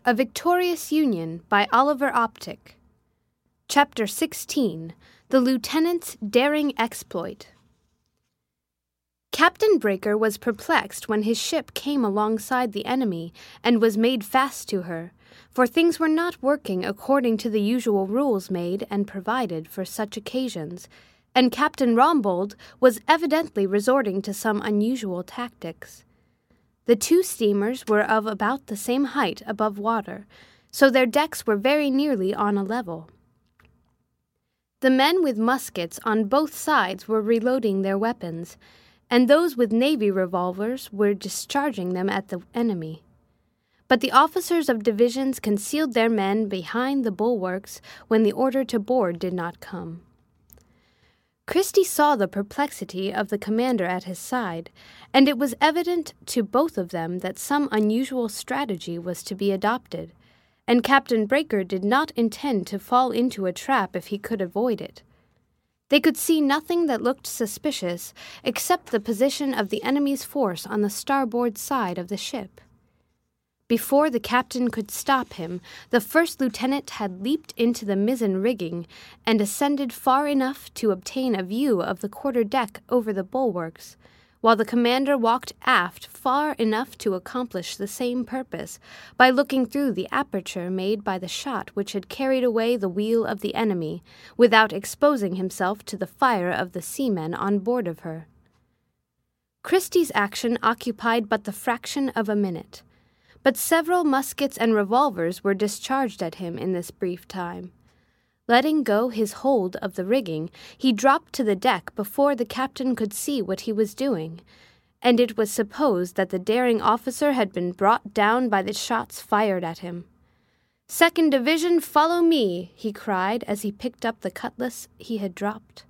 A Victorious Union by Oliver Optic. Chapter 16. The Lieutenant's Daring Exploit. Captain Breaker was perplexed when his ship came alongside the enemy and was made fast to her, for things were not working according to the usual rules made and provided for such occasions, and Captain Rombold was evidently resorting to some unusual tactics. The two steamers were of about the same height above water, so their decks were very nearly on a level. The men with muskets on both sides were reloading their weapons, and those with navy revolvers were discharging them at the enemy. But the officers of divisions concealed their men behind the bulwarks when the order to board did not come. Christie saw the perplexity of the commander at his side, and it was evident to both of them that some unusual strategy was to be adopted, and Captain Breaker did not intend to fall into a trap if he could avoid it. They could see nothing that looked suspicious except the position of the enemy's force on the starboard side of the ship. Before the captain could stop him, the first lieutenant had leaped into the mizzen rigging and ascended far enough to obtain a view of the quarter-deck over the bulwarks, while the commander walked aft far enough to accomplish the same purpose by looking through the aperture made by the shot which had carried away the wheel of the enemy, without exposing himself to the fire of the seamen on board of her. Christie's action occupied but the fraction of a minute, but several muskets and revolvers were discharged at him in this brief time. Letting go his hold of the rigging, he dropped to the deck before the captain could see what he was doing, and it was supposed that the daring officer had been brought down by the shots fired at him. "Second Division, follow me," he cried as he picked up the cutlass he had dropped.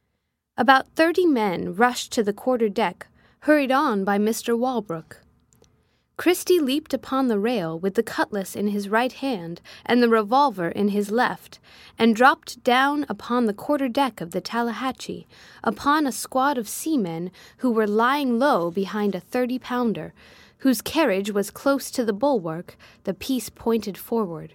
About 30 men rushed to the quarter-deck, hurried on by Mr. Walbrook. Christie leaped upon the rail with the cutlass in his right hand and the revolver in his left, and dropped down upon the quarter-deck of the Tallahatchie, upon a squad of seamen who were lying low behind a 30-pounder, whose carriage was close to the bulwark, the piece pointed forward.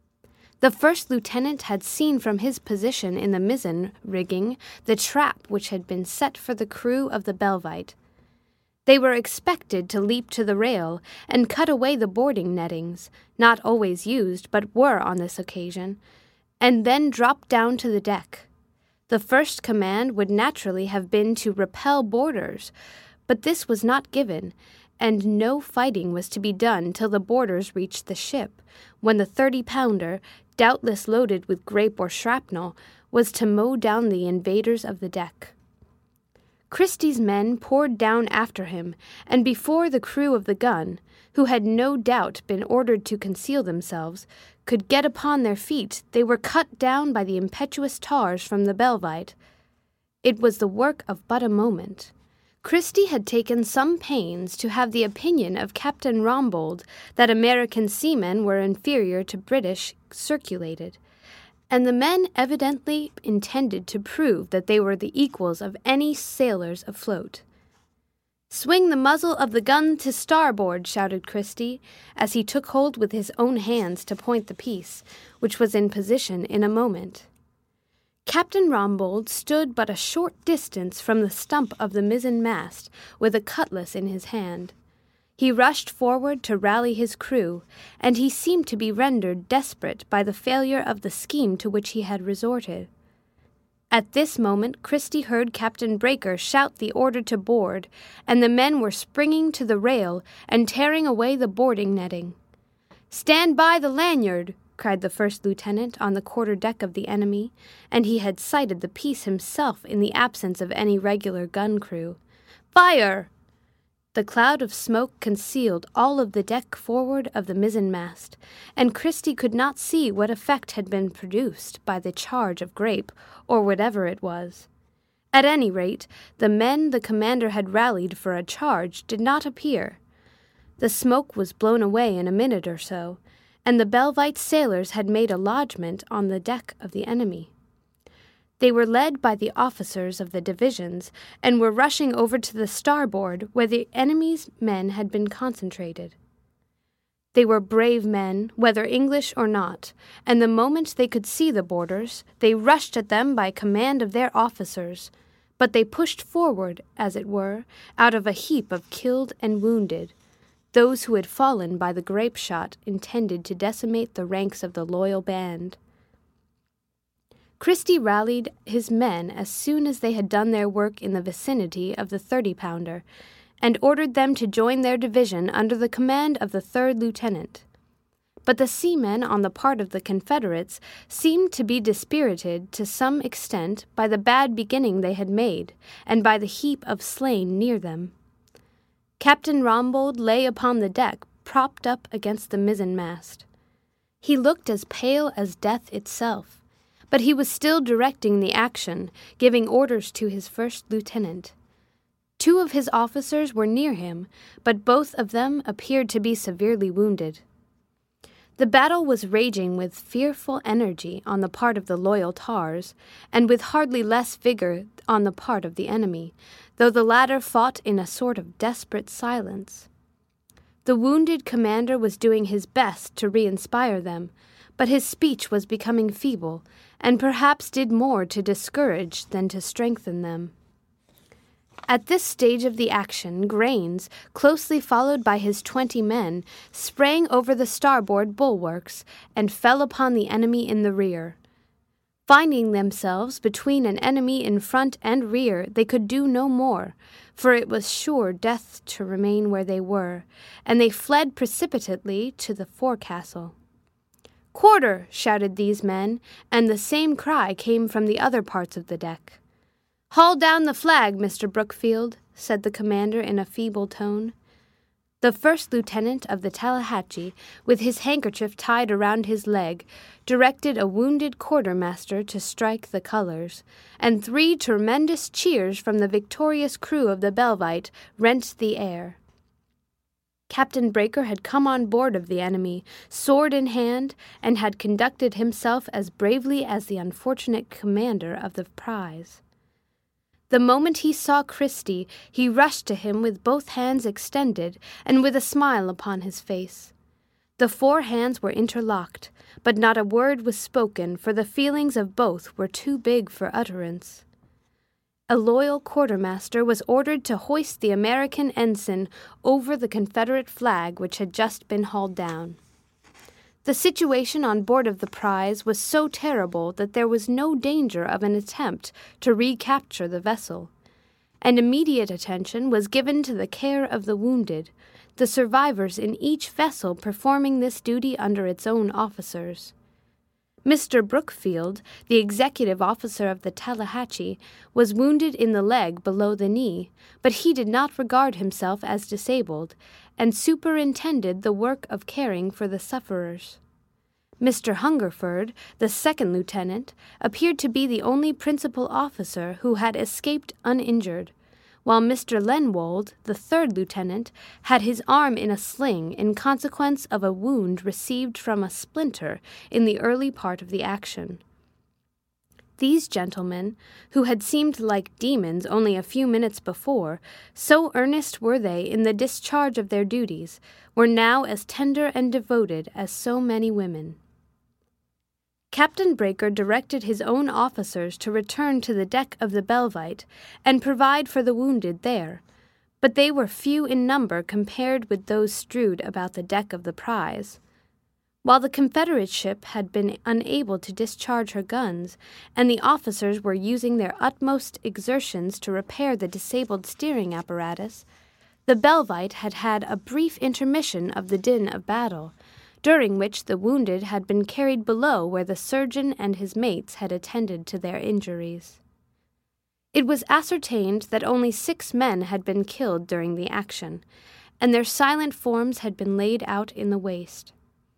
The first lieutenant had seen from his position in the mizzen rigging the trap which had been set for the crew of the Belvite. They were expected to leap to the rail and cut away the boarding nettings, not always used but were on this occasion, and then drop down to the deck. The first command would naturally have been to repel boarders, but this was not given, and no fighting was to be done till the boarders reached the ship, when the 30-pounder, doubtless loaded with grape or shrapnel, was to mow down the invaders of the deck. Christie's men poured down after him, and before the crew of the gun, who had no doubt been ordered to conceal themselves, could get upon their feet, they were cut down by the impetuous tars from the Belvite. It was the work of but a moment. Christie had taken some pains to have the opinion of Captain Rombold that American seamen were inferior to British circulated, and the men evidently intended to prove that they were the equals of any sailors afloat. "Swing the muzzle of the gun to starboard," shouted Christie, as he took hold with his own hands to point the piece, which was in position in a moment. Captain Rombold stood but a short distance from the stump of the mizzen mast, with a cutlass in his hand. He rushed forward to rally his crew, and he seemed to be rendered desperate by the failure of the scheme to which he had resorted. At this moment Christie heard Captain Breaker shout the order to board, and the men were springing to the rail and tearing away the boarding netting. "Stand by the lanyard!" cried the first lieutenant on the quarter-deck of the enemy, and he had sighted the piece himself in the absence of any regular gun crew. "Fire!" The cloud of smoke concealed all of the deck forward of the mizzen-mast, and Christie could not see what effect had been produced by the charge of grape, or whatever it was. At any rate, the men the commander had rallied for a charge did not appear. The smoke was blown away in a minute or so, and the Belvite sailors had made a lodgment on the deck of the enemy. They were led by the officers of the divisions, and were rushing over to the starboard where the enemy's men had been concentrated. They were brave men, whether English or not, and the moment they could see the boarders, they rushed at them by command of their officers. But they pushed forward, as it were, out of a heap of killed and wounded, those who had fallen by the grape shot intended to decimate the ranks of the loyal band. Christie rallied his men as soon as they had done their work in the vicinity of the 30-pounder, and ordered them to join their division under the command of the 3rd lieutenant. But the seamen on the part of the Confederates seemed to be dispirited to some extent by the bad beginning they had made, and by the heap of slain near them. Captain Rombold lay upon the deck, propped up against the mizzen-mast. He looked as pale as death itself, but he was still directing the action, giving orders to his 1st lieutenant. 2 of his officers were near him, but both of them appeared to be severely wounded. The battle was raging with fearful energy on the part of the loyal tars, and with hardly less vigor on the part of the enemy, though the latter fought in a sort of desperate silence. The wounded commander was doing his best to re-inspire them, but his speech was becoming feeble, and perhaps did more to discourage than to strengthen them. At this stage of the action, Grains, closely followed by his 20 men, sprang over the starboard bulwarks and fell upon the enemy in the rear. Finding themselves between an enemy in front and rear, they could do no more, for it was sure death to remain where they were, and they fled precipitately to the forecastle. "Quarter!" shouted these men, and the same cry came from the other parts of the deck. "Haul down the flag, Mr. Brookfield," said the commander in a feeble tone. The 1st lieutenant of the Tallahatchie, with his handkerchief tied around his leg, directed a wounded quartermaster to strike the colors, and 3 tremendous cheers from the victorious crew of the Belvite rent the air. Captain Breaker had come on board of the enemy, sword in hand, and had conducted himself as bravely as the unfortunate commander of the prize. The moment he saw Christie, he rushed to him with both hands extended, and with a smile upon his face. The 4 hands were interlocked, but not a word was spoken, for the feelings of both were too big for utterance. A loyal quartermaster was ordered to hoist the American ensign over the Confederate flag which had just been hauled down. The situation on board of the prize was so terrible that there was no danger of an attempt to recapture the vessel, and immediate attention was given to the care of the wounded, the survivors in each vessel performing this duty under its own officers. Mr. Brookfield, the executive officer of the Tallahatchie, was wounded in the leg below the knee, but he did not regard himself as disabled, and superintended the work of caring for the sufferers. Mr. Hungerford, the 2nd lieutenant, appeared to be the only principal officer who had escaped uninjured, while Mr. Lenwold, the 3rd lieutenant, had his arm in a sling in consequence of a wound received from a splinter in the early part of the action. These gentlemen, who had seemed like demons only a few minutes before, so earnest were they in the discharge of their duties, were now as tender and devoted as so many women. Captain Breaker directed his own officers to return to the deck of the Belvite and provide for the wounded there, but they were few in number compared with those strewed about the deck of the prize. While the Confederate ship had been unable to discharge her guns, and the officers were using their utmost exertions to repair the disabled steering apparatus, the Belvite had had a brief intermission of the din of battle, during which the wounded had been carried below where the surgeon and his mates had attended to their injuries. It was ascertained that only 6 men had been killed during the action, and their silent forms had been laid out in the waist.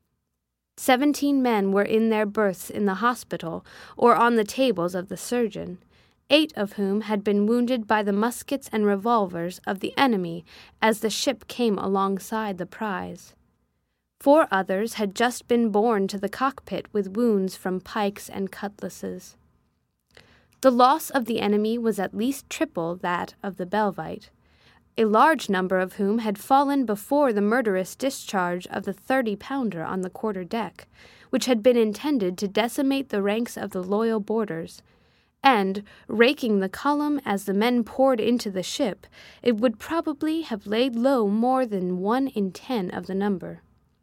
17 men were in their berths in the hospital or on the tables of the surgeon, 8 of whom had been wounded by the muskets and revolvers of the enemy as the ship came alongside the prize. 4 others had just been borne to the cockpit with wounds from pikes and cutlasses. The loss of the enemy was at least triple that of the Belvite. a large number of whom had fallen before the murderous discharge of the 30-pounder on the quarter-deck, which had been intended to decimate the ranks of the loyal boarders, and, raking the column as the men poured into the ship, it would probably have laid low more than 1 in 10 of the number.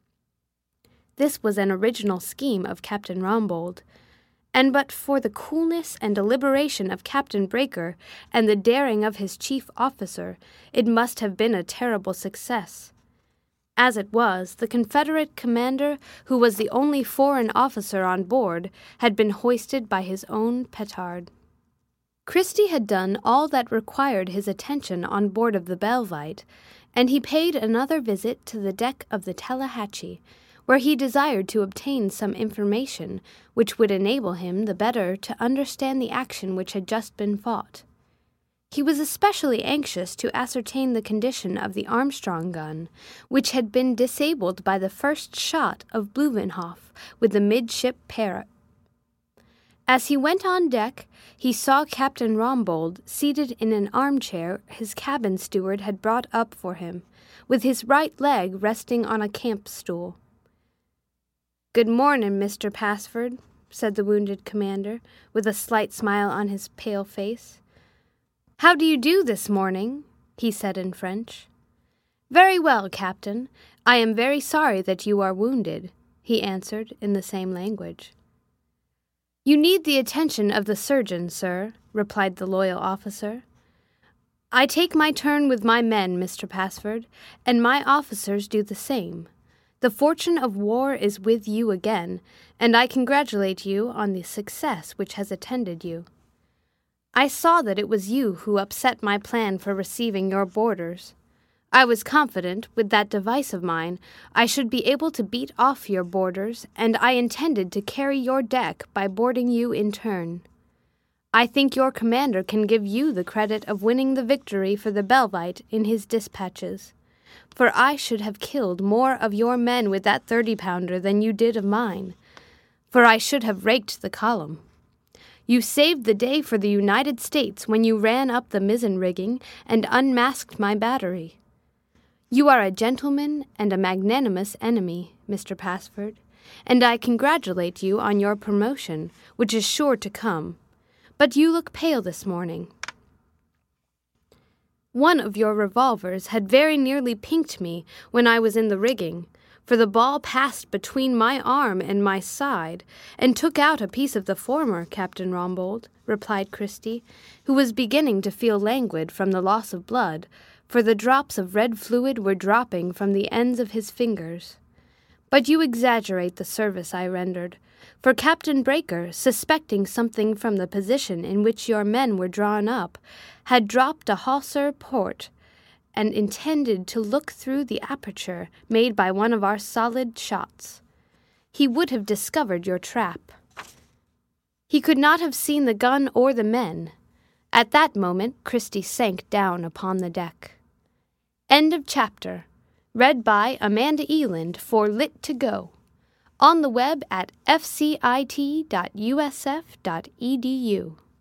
This was an original scheme of Captain Rombold, and but for the coolness and deliberation of Captain Breaker and the daring of his chief officer, it must have been a terrible success. As it was, the Confederate commander, who was the only foreign officer on board, had been hoisted by his own petard. Christie had done all that required his attention on board of the Belvite, and he paid another visit to the deck of the Tallahatchie, where he desired to obtain some information which would enable him the better to understand the action which had just been fought. He was especially anxious to ascertain the condition of the Armstrong gun, which had been disabled by the first shot of Blumenhoff with the midship parrot. As he went on deck, he saw Captain Rombold seated in an armchair his cabin steward had brought up for him, with his right leg resting on a camp stool. "Good morning, Mr. Passford," said the wounded commander, with a slight smile on his pale face. "How do you do this morning?" he said in French. "Very well, Captain. I am very sorry that you are wounded," he answered in the same language. "You need the attention of the surgeon, sir," replied the loyal officer. "I take my turn with my men, Mr. Passford, and my officers do the same. The fortune of war is with you again, and I congratulate you on the success which has attended you. I saw that it was you who upset my plan for receiving your boarders. I was confident, with that device of mine, I should be able to beat off your boarders, and I intended to carry your deck by boarding you in turn. I think your commander can give you the credit of winning the victory for the Belvite in his dispatches, for I should have killed more of your men with that 30-pounder than you did of mine, for I should have raked the column. You saved the day for the United States when you ran up the mizzen rigging and unmasked my battery. You are a gentleman and a magnanimous enemy, Mr. Passford, and I congratulate you on your promotion, which is sure to come. But you look pale this morning. One of your revolvers had very nearly pinked me when I was in the rigging, for the ball passed between my arm and my side, and took out a piece of the former, Captain Rombold," replied Christie, who was beginning to feel languid from the loss of blood, for the drops of red fluid were dropping from the ends of his fingers. "But you exaggerate the service I rendered, for Captain Breaker, suspecting something from the position in which your men were drawn up, had dropped a hawser port, and intended to look through the aperture made by one of our solid shots. He would have discovered your trap. He could not have seen the gun or the men. At that moment Christie sank down upon the deck. End of chapter. Read by Amanda Eland for Lit to Go. On the web at fcit.usf.edu.